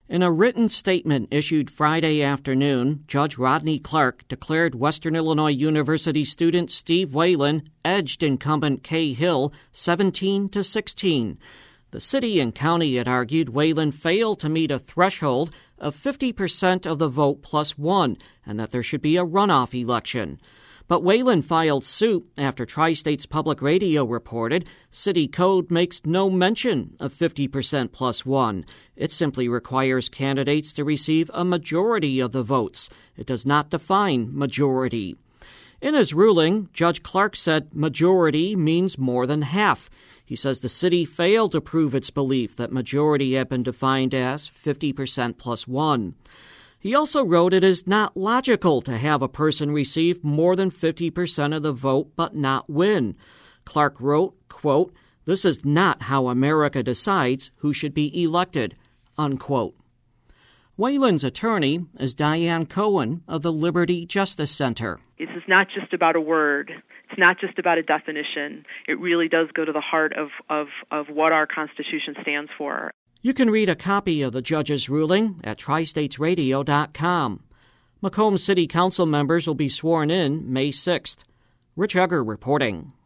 In a written statement issued Friday afternoon, Judge Rodney Clark declared Western Illinois University student Steve Whalen edged incumbent Kay Hill 17-16. The city and county had argued Whalen failed to meet a threshold of 50% of the vote plus one, and that there should be a runoff election. But Whalen filed suit after Tri-State's Public Radio reported city code makes no mention of 50% plus one. It simply requires candidates to receive a majority of the votes. It does not define majority. In his ruling, Judge Clark said majority means more than half. He says the city failed to prove its belief that majority had been defined as 50% plus one. He also wrote it is not logical to have a person receive more than 50% of the vote but not win. Clark wrote, quote, "This is not how America decides who should be elected," unquote. Whalen's attorney is Diane Cohen of the Liberty Justice Center. This is not just about a word. It's not just about a definition. It really does go to the heart of what our Constitution stands for. You can read a copy of the judge's ruling at tristatesradio.com. Macomb City Council members will be sworn in May 6th. Rich Egger reporting.